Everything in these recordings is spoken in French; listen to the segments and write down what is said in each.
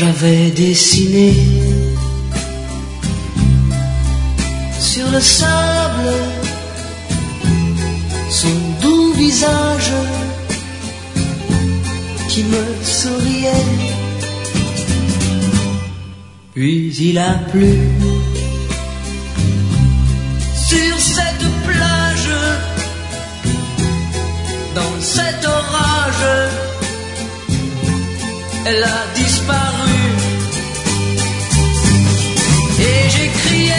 j'avais dessiné sur le sable son doux visage qui me souriait. Puis il a plu sur cette plage, dans cet orage, elle a disparu. Et j'ai crié,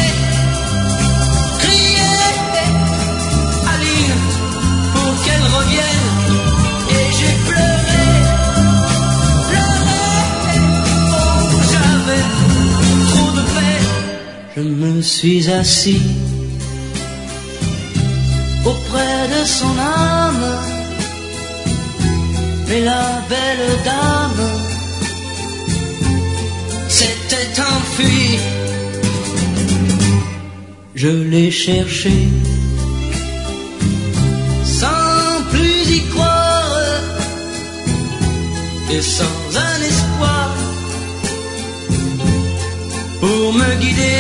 crié, Aline, pour qu'elle revienne. Et j'ai pleuré, pleuré, oh j'avais trop de peine. Je me suis assis auprès de son âme, mais la belle dame s'était enfuie. Je l'ai cherché sans plus y croire et sans un espoir pour me guider.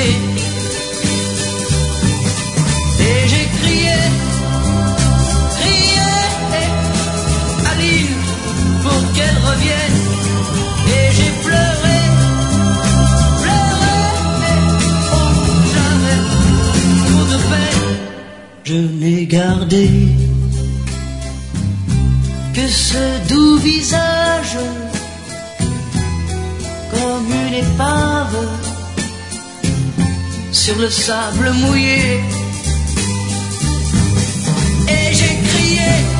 Et j'ai crié, crié, Aline, pour qu'elle revienne. Et j'ai pleuré, pleuré, oh j'avais trop de peine. Je n'ai gardé que ce doux visage comme une épave sur le sable mouillé. Et j'ai crié,